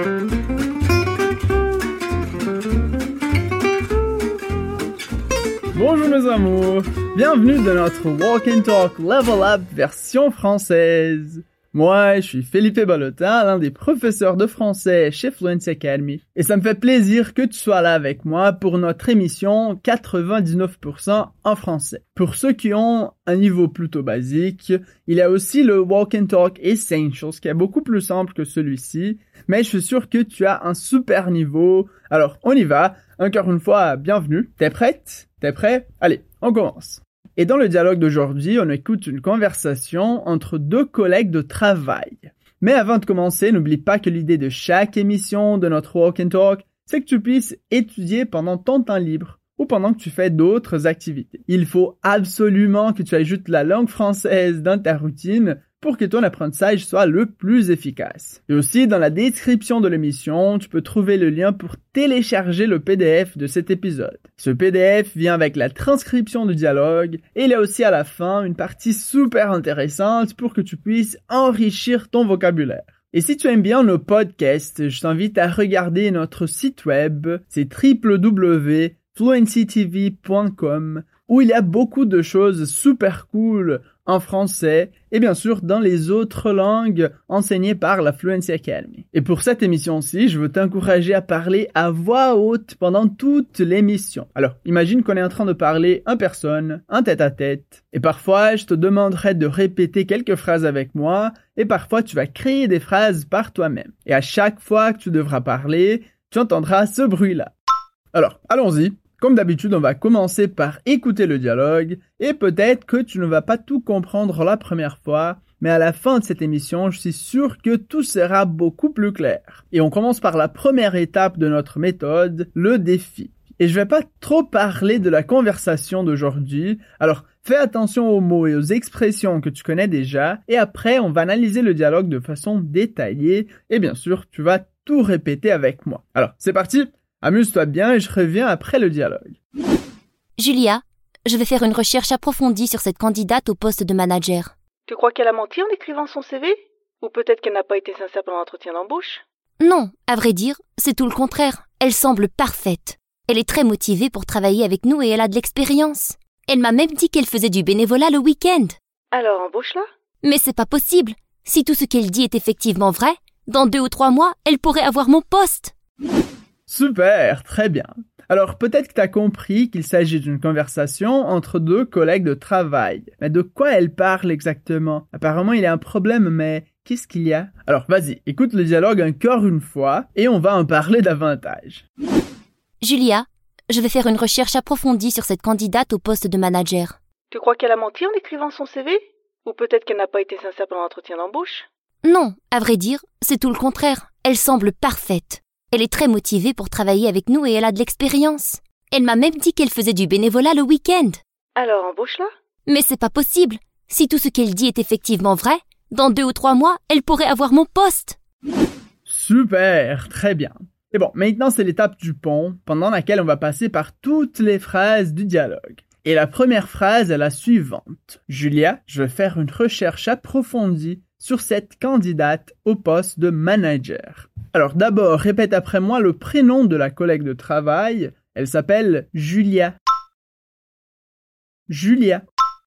Bonjour mes amours, bienvenue dans notre Walk and Talk Level Up version française. Moi, je suis Felipe Ballotin, l'un des professeurs de français chez Fluency Academy, et ça me fait plaisir que tu sois là avec moi pour notre émission 99% en français. Pour ceux qui ont un niveau plutôt basique, il y a aussi le Walk and Talk Essentials qui est beaucoup plus simple que celui-ci, mais je suis sûr que tu as un super niveau. Alors, on y va. Encore une fois, bienvenue. T'es prête? T'es prêt? Allez, on commence. Et dans le dialogue d'aujourd'hui, on écoute une conversation entre deux collègues de travail. Mais avant de commencer, n'oublie pas que l'idée de chaque émission de notre Walk and Talk, c'est que tu puisses étudier pendant ton temps libre ou pendant que tu fais d'autres activités. Il faut absolument que tu ajoutes la langue française dans ta routine pour que ton apprentissage soit le plus efficace. Et aussi, dans la description de l'émission, tu peux trouver le lien pour télécharger le PDF de cet épisode. Ce PDF vient avec la transcription du dialogue et il y a aussi à la fin une partie super intéressante pour que tu puisses enrichir ton vocabulaire. Et si tu aimes bien nos podcasts, je t'invite à regarder notre site web, c'est www.fluencytv.com, où il y a beaucoup de choses super cool en français et bien sûr dans les autres langues enseignées par la Fluency Academy. Et pour cette émission-ci, je veux t'encourager à parler à voix haute pendant toute l'émission. Alors, imagine qu'on est en train de parler en personne, en tête-à-tête, et parfois je te demanderai de répéter quelques phrases avec moi, et parfois tu vas créer des phrases par toi-même. Et à chaque fois que tu devras parler, tu entendras ce bruit-là. Alors, allons-y. Comme d'habitude, on va commencer par écouter le dialogue et peut-être que tu ne vas pas tout comprendre la première fois, mais à la fin de cette émission, je suis sûr que tout sera beaucoup plus clair. Et on commence par la première étape de notre méthode, le défi. Et je vais pas trop parler de la conversation d'aujourd'hui, alors fais attention aux mots et aux expressions que tu connais déjà, et après on va analyser le dialogue de façon détaillée, et bien sûr, tu vas tout répéter avec moi. Alors, c'est parti! Amuse-toi bien et je reviens après le dialogue. Julia, je vais faire une recherche approfondie sur cette candidate au poste de manager. Tu crois qu'elle a menti en écrivant son CV? Ou peut-être qu'elle n'a pas été sincère pendant l'entretien d'embauche? Non, à vrai dire, c'est tout le contraire. Elle semble parfaite. Elle est très motivée pour travailler avec nous et elle a de l'expérience. Elle m'a même dit qu'elle faisait du bénévolat le week-end. Alors embauche-la? Mais c'est pas possible. Si tout ce qu'elle dit est effectivement vrai, dans 2 ou 3 mois, elle pourrait avoir mon poste. Super, très bien. Alors peut-être que tu as compris qu'il s'agit d'une conversation entre deux collègues de travail. Mais de quoi elle parle exactement? Apparemment il y a un problème, mais qu'est-ce qu'il y a? Alors vas-y, écoute le dialogue encore une fois et on va en parler davantage. Julia, je vais faire une recherche approfondie sur cette candidate au poste de manager. Tu crois qu'elle a menti en écrivant son CV? Ou peut-être qu'elle n'a pas été sincère pendant l'entretien d'embauche? Non, à vrai dire, c'est tout le contraire. Elle semble parfaite. Elle est très motivée pour travailler avec nous et elle a de l'expérience. Elle m'a même dit qu'elle faisait du bénévolat le week-end. Alors embauche-la? Mais c'est pas possible. Si tout ce qu'elle dit est effectivement vrai, dans 2 ou 3 mois, elle pourrait avoir mon poste. Super, très bien. Et bon, maintenant c'est l'étape du pont, pendant laquelle on va passer par toutes les phrases du dialogue. Et la première phrase est la suivante. Julia, je vais faire une recherche approfondie sur cette candidate au poste de manager. Alors d'abord, répète après moi le prénom de la collègue de travail. Elle s'appelle Julia. Julia.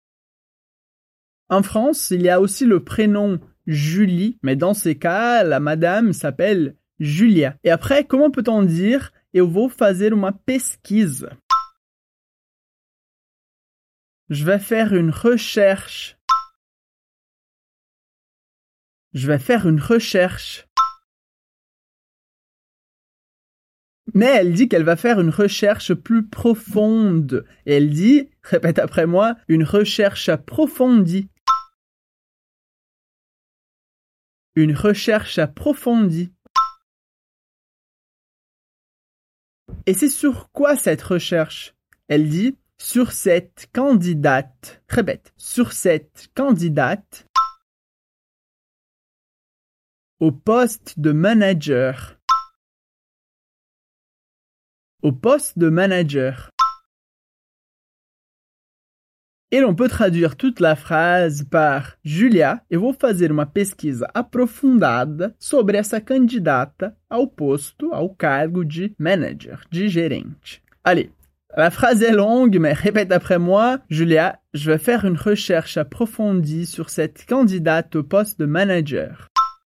En France, il y a aussi le prénom Julie, mais dans ces cas, la madame s'appelle Julia. Et après, comment peut-on dire « Eu vou fazer uma pesquisa ». Je vais faire une recherche. Je vais faire une recherche. Mais elle dit qu'elle va faire une recherche plus profonde. Et elle dit, répète après moi, une recherche approfondie. Une recherche approfondie. Et c'est sur quoi cette recherche? Elle dit, sur cette candidate. Répète, sur cette candidate au poste de manager. Au poste de manager. Et l'on peut traduire toute la phrase par Julia, eu vou fazer uma pesquisa aprofundada sobre essa candidata ao posto, ao cargo de manager, de gerente. Allez, la phrase est longue, mais répète après moi. Julia, je vais faire une recherche approfondie sur cette candidate au poste de manager.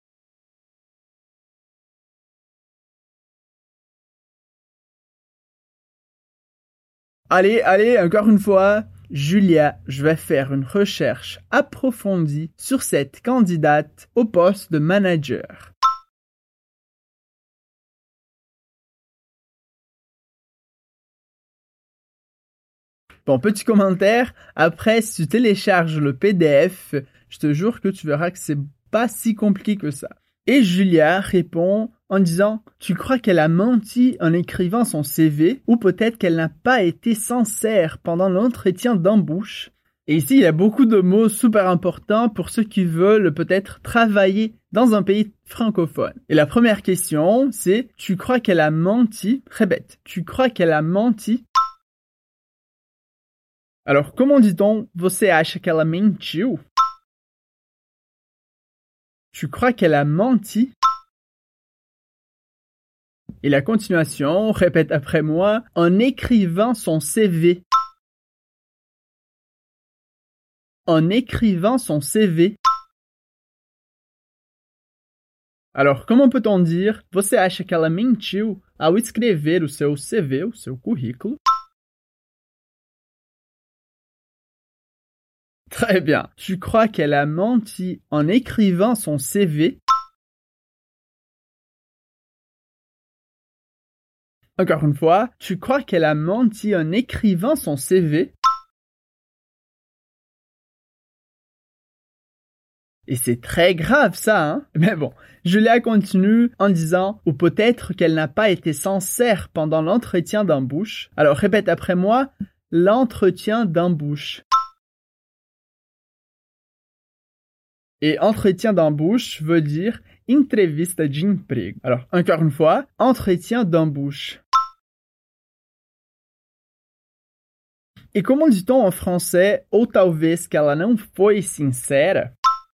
Allez, encore une fois. Julia, je vais faire une recherche approfondie sur cette candidate au poste de manager. Bon, petit commentaire, après, si tu télécharges le PDF, je te jure que tu verras que c'est pas si compliqué que ça. Et Julia répond en disant « Tu crois qu'elle a menti en écrivant son CV ou peut-être qu'elle n'a pas été sincère pendant l'entretien d'embauche ?» Et ici, il y a beaucoup de mots super importants pour ceux qui veulent peut-être travailler dans un pays francophone. Et la première question, c'est « Tu crois qu'elle a menti ?» Répète, « Tu crois qu'elle a menti ?» Alors, comment dit-on « Você acha que ela mentiu ?» Tu crois qu'elle a menti? Et la continuation, répète après moi, en écrivant son CV. En écrivant son CV. Alors, comment peut-on dire Você acha que ela mentiu ao escrever o seu CV, o seu currículo? Très bien. Tu crois qu'elle a menti en écrivant son CV? Encore une fois, tu crois qu'elle a menti en écrivant son CV? Et c'est très grave ça, hein? Mais bon, Julia continue en disant « Ou peut-être qu'elle n'a pas été sincère pendant l'entretien d'embauche. » Alors répète après moi, l'entretien d'embauche. Et entretien d'embauche veut dire entrevista de emprego. Alors, encore une fois, entretien d'embauche. E como dit-on en français, ou talvez que ela não foi sincera?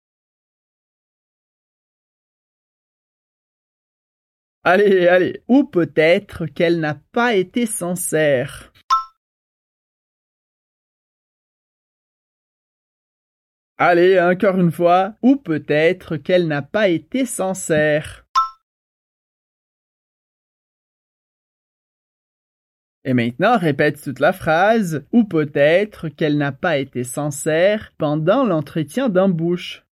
Allez, ou peut-être qu'elle n'a pas été sincère. Allez, encore une fois, ou peut-être qu'elle n'a pas été sincère. Et maintenant, répète toute la phrase, ou peut-être qu'elle n'a pas été sincère pendant l'entretien d'embauche.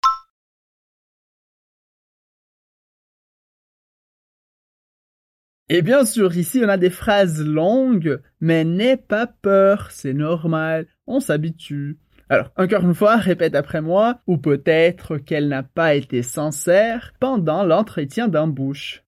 Et bien sûr, ici, on a des phrases longues, mais n'aie pas peur, c'est normal, on s'habitue. Alors, encore une fois, répète après moi, ou peut-être qu'elle n'a pas été sincère pendant l'entretien d'embauche.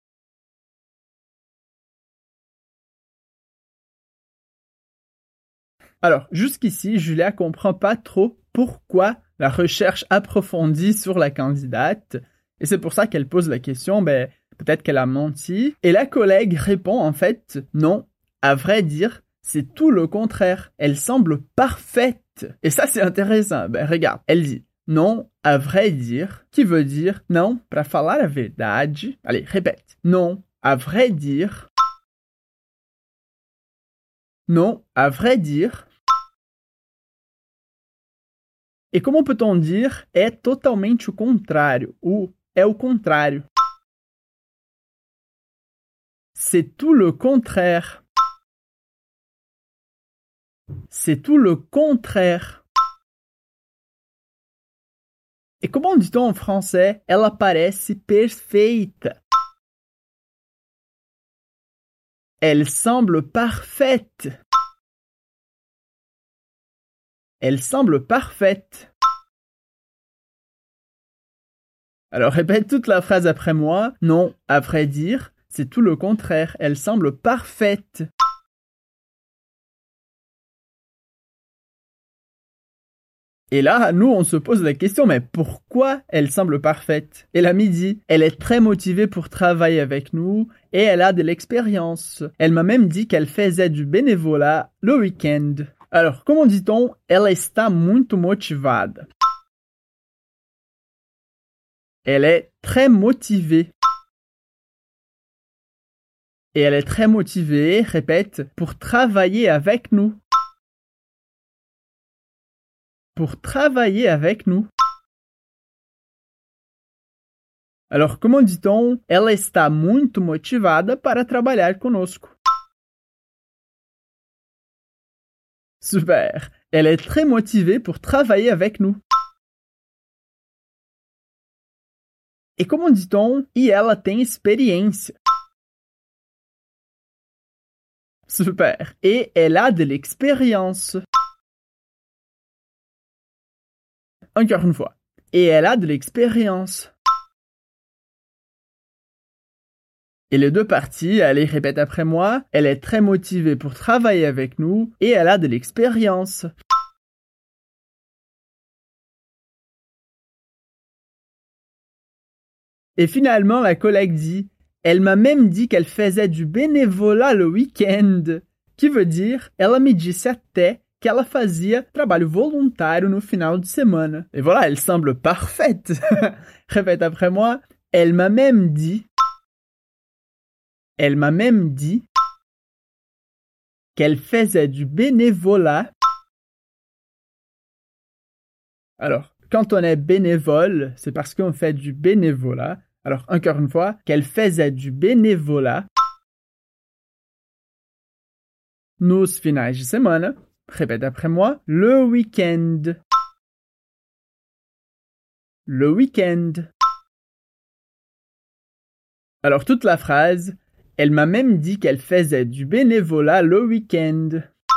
Alors, jusqu'ici, Julia comprend pas trop pourquoi la recherche approfondie sur la candidate, et c'est pour ça qu'elle pose la question, peut-être qu'elle a menti, et la collègue répond en fait, non, à vrai dire, c'est tout le contraire, elle semble parfaite. Et ça, c'est intéressant. Regarde, elle dit non, à vrai dire, qui veut dire non, para falar a verdade. Allez, répète. Non, à vrai dire. Non, à vrai dire. E como peut-on dire é totalmente o contrário, ou é o contrário? C'est tout le contraire. C'est tout le contraire. Et comment dit-on en français? Ela parece perfeita. Elle semble parfaite. Elle semble parfaite. Alors répète toute la phrase après moi. Non, à vrai dire, c'est tout le contraire. Elle semble parfaite. Et là, nous, on se pose la question, mais pourquoi elle semble parfaite? Et l'amie dit, elle est très motivée pour travailler avec nous et elle a de l'expérience. Elle m'a même dit qu'elle faisait du bénévolat le week-end. Alors, comment dit-on « ela está muito motivada » ? Elle est très motivée. Et elle est très motivée, répète, pour travailler avec nous. Pour travailler avec nous. Alors, comment dit-on « ela está muito motivada para trabalhar conosco » ? Super! Elle est très motivée pour travailler avec nous. Et comment dit-on « e ela tem experiência » ? Super! Et elle a de l'expérience. Encore une fois. Et elle a de l'expérience. Et les deux parties, allez, répète après moi. Elle est très motivée pour travailler avec nous et elle a de l'expérience. Et finalement, la collègue dit « Elle m'a même dit qu'elle faisait du bénévolat le week-end. » Que veut dire « Ela me disse até que ela fazia trabalho voluntário no final de semana. » Et voilà, elle semble parfaite. Répète après moi. Elle m'a même dit qu'elle faisait du bénévolat. Alors, quand on est bénévole, c'est parce qu'on fait du bénévolat. Alors, encore une fois, qu'elle faisait du bénévolat nos finais de semana. Répète après moi. Le week-end. Le week-end. Alors, toute la phrase. Elle m'a même dit qu'elle faisait du bénévolat le week-end.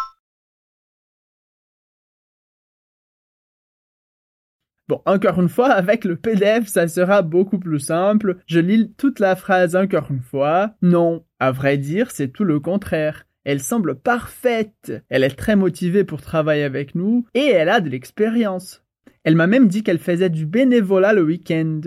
Bon, encore une fois, avec le PDF, ça sera beaucoup plus simple. Je lis toute la phrase encore une fois. Non, à vrai dire, c'est tout le contraire. Elle semble parfaite. Elle est très motivée pour travailler avec nous et elle a de l'expérience. Elle m'a même dit qu'elle faisait du bénévolat le week-end.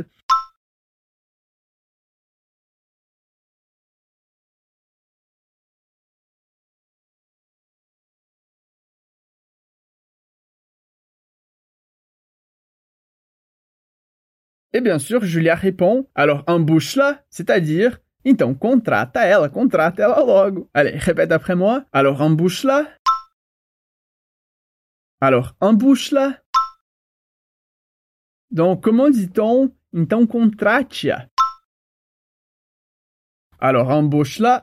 Et bien sûr, Julia répond, alors embauche-la, c'est-à-dire, então contrata ela logo. Allez, répète après moi, alors embauche-la. Alors embauche-la. Donc, comment dit-on, então contrate-a? Alors embauche-la.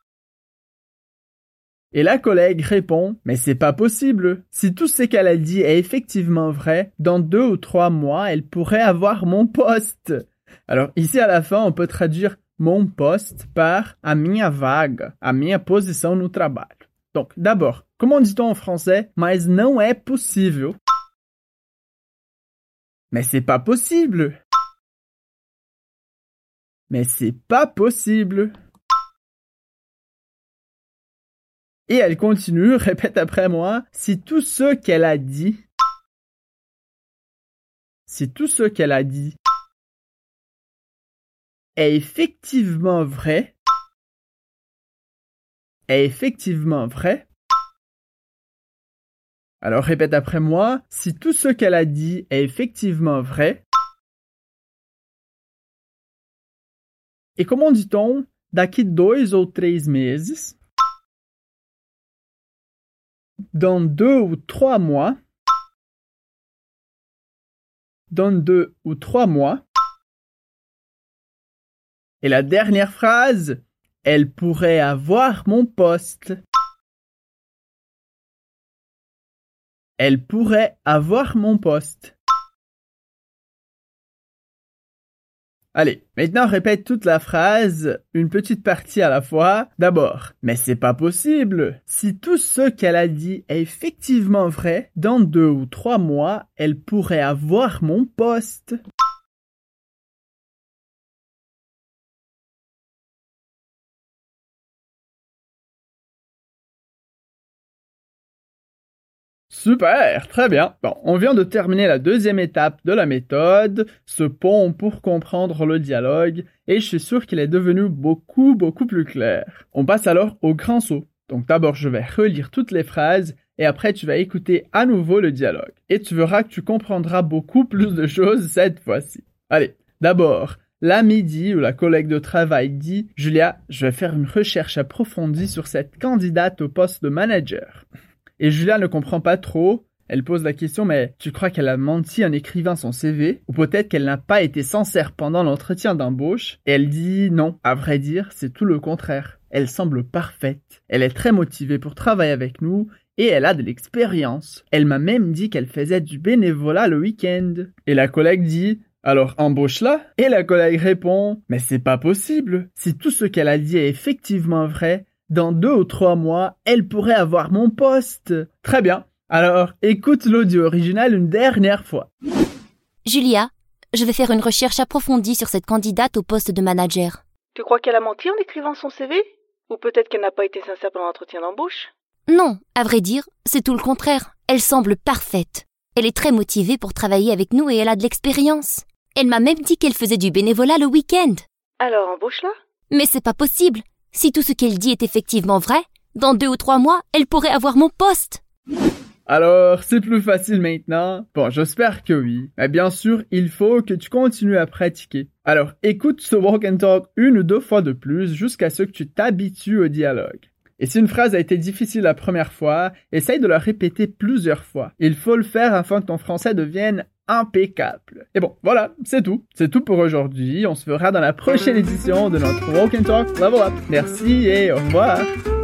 Et la collègue répond, mais c'est pas possible. Si tout ce qu'elle a dit est effectivement vrai, dans 2 ou 3 mois, elle pourrait avoir mon poste. Alors ici à la fin, on peut traduire mon poste par a minha vaga, a minha posição no trabalho. Donc d'abord, comment dit-on en français, mas não é possível? Mais c'est pas possible. Mais c'est pas possible. Et elle continue, répète après moi, si tout ce qu'elle a dit est effectivement vrai, alors répète après moi, si tout ce qu'elle a dit est effectivement vrai, et comment dit-on, daqui 2 ou 3 meses, dans 2 ou 3 mois, et la dernière phrase, elle pourrait avoir mon poste. Elle pourrait avoir mon poste. Allez, maintenant répète toute la phrase, une petite partie à la fois. D'abord, mais c'est pas possible. Si tout ce qu'elle a dit est effectivement vrai, dans 2 ou 3 mois, elle pourrait avoir mon poste. Super, très bien. Bon, on vient de terminer la deuxième étape de la méthode, ce pont pour comprendre le dialogue, et je suis sûr qu'il est devenu beaucoup plus clair. On passe alors au grand saut. Donc d'abord, je vais relire toutes les phrases, et après tu vas écouter à nouveau le dialogue. Et tu verras que tu comprendras beaucoup plus de choses cette fois-ci. Allez, d'abord, l'ami dit ou la collègue de travail dit « Julia, je vais faire une recherche approfondie sur cette candidate au poste de manager. » Et Julia ne comprend pas trop. Elle pose la question « Mais tu crois qu'elle a menti en écrivant son CV? Ou peut-être qu'elle n'a pas été sincère pendant l'entretien d'embauche? » Et elle dit « Non, à vrai dire, c'est tout le contraire. Elle semble parfaite. Elle est très motivée pour travailler avec nous et elle a de l'expérience. Elle m'a même dit qu'elle faisait du bénévolat le week-end. » Et la collègue dit « Alors embauche-la ?» Et la collègue répond « Mais c'est pas possible. Si tout ce qu'elle a dit est effectivement vrai, dans 2 ou 3 mois, elle pourrait avoir mon poste. » Très bien. Alors, écoute l'audio original une dernière fois. Julia, je vais faire une recherche approfondie sur cette candidate au poste de manager. Tu crois qu'elle a menti en écrivant son CV? Ou peut-être qu'elle n'a pas été sincère pendant l'entretien d'embauche? Non, à vrai dire, c'est tout le contraire. Elle semble parfaite. Elle est très motivée pour travailler avec nous et elle a de l'expérience. Elle m'a même dit qu'elle faisait du bénévolat le week-end. Alors embauche-la? Mais c'est pas possible. Si tout ce qu'elle dit est effectivement vrai, dans 2 ou 3 mois, elle pourrait avoir mon poste. Alors, c'est plus facile maintenant? Bon, j'espère que oui. Mais bien sûr, il faut que tu continues à pratiquer. Alors, écoute ce walk and talk 1 ou 2 fois de plus jusqu'à ce que tu t'habitues au dialogue. Et si une phrase a été difficile la première fois, essaye de la répéter plusieurs fois. Il faut le faire afin que ton français devienne impeccable. Et bon, voilà, c'est tout. C'est tout pour aujourd'hui. On se verra dans la prochaine édition de notre Walk and Talk Level Up. Merci et au revoir.